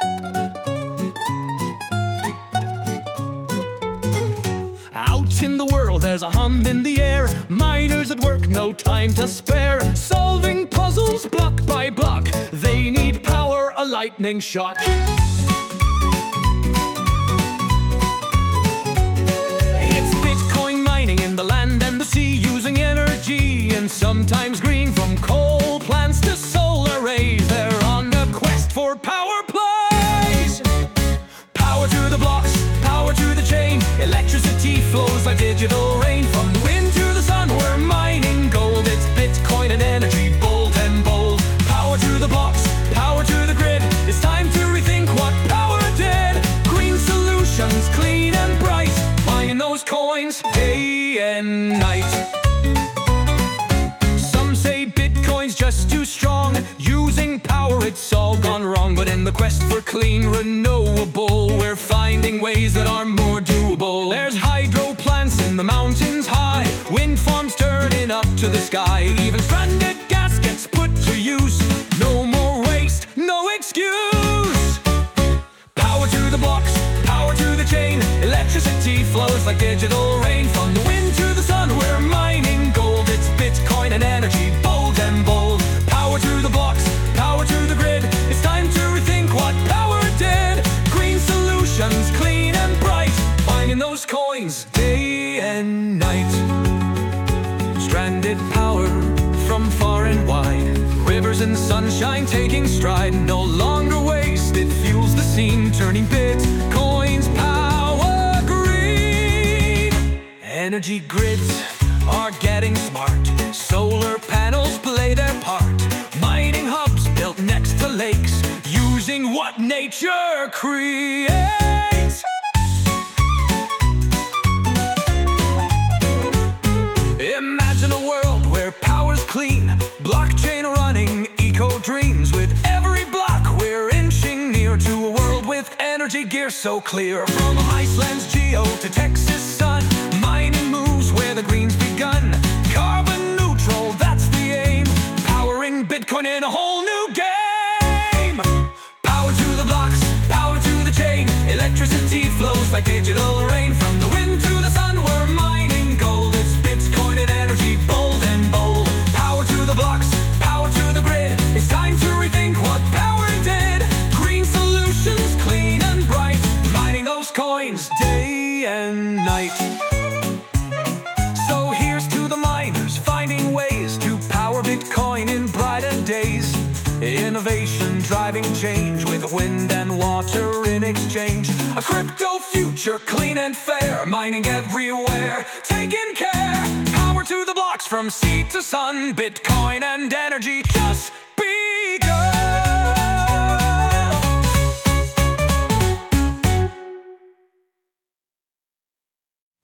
Out in the world there's a hum in the air, miners at work, no time to spare, solving puzzles block by block. They need power, a lightning shot. It's Bitcoin mining in the land and the sea, using energy and sometimes green, from coal plants to solar rays. They're on a quest for power plays. Power to the blocks, power to the chain, electricity flows like digital rain. From the wind to the sun, we're mining gold. It's Bitcoin and energy, bold and bold. Power to the blocks, power to the grid. It's time to rethink what power did. Green solutions, clean and bright, mining those coins day and night. Some say Bitcoin's just too strong, using power it's all gone wrong. But in the quest for clean, renewable, we're finding ways that are more doable. There's hydro plants in the mountains high, wind farms turning up to the sky. Even stranded gas gets put to use, no more waste, no excuse. Power to the blocks, power to the chain, electricity flows like digital rain. From the wind to the sun, we're mining gold. It's Bitcoin and energy, bold and bold. Power to the blocks, power to the grid. It's time to rethink what power did. Green solutions, clean and bright, mining those coins day and night. Stranded power from far and wide, rivers and sunshine taking stride. No longer waste, it fuels the scene, turning Bitcoin's power green. Energy grids are getting smart, solar panels play their part. Mining hubs built next to lakes, using what nature creates. Imagine a world where power's clean, blockchain running eco dreams. With every block we're inching near to a world with energy gear so clear. From Iceland's geo to Texas sun, mining moves where the green's begun. Carbon neutral, that's the aim, powering Bitcoin in a whole new game. Power to the blocks, power to the chain, electricity flows like digital rain. From the wind to the sun, we're mining gold. It's Bitcoin and energy, bold and bold. Power to the blocks, power to the grid. It's time to rethink what power did. Green solutions, clean and bright, mining those coins day and night. So here's to the miners, finding ways to power Bitcoin in brighter days. Innovation driving change, with wind and water in exchange. A crypto future, clean and fair, mining everywhere, taking care. Power to the blocks from sea to sun, Bitcoin and energy just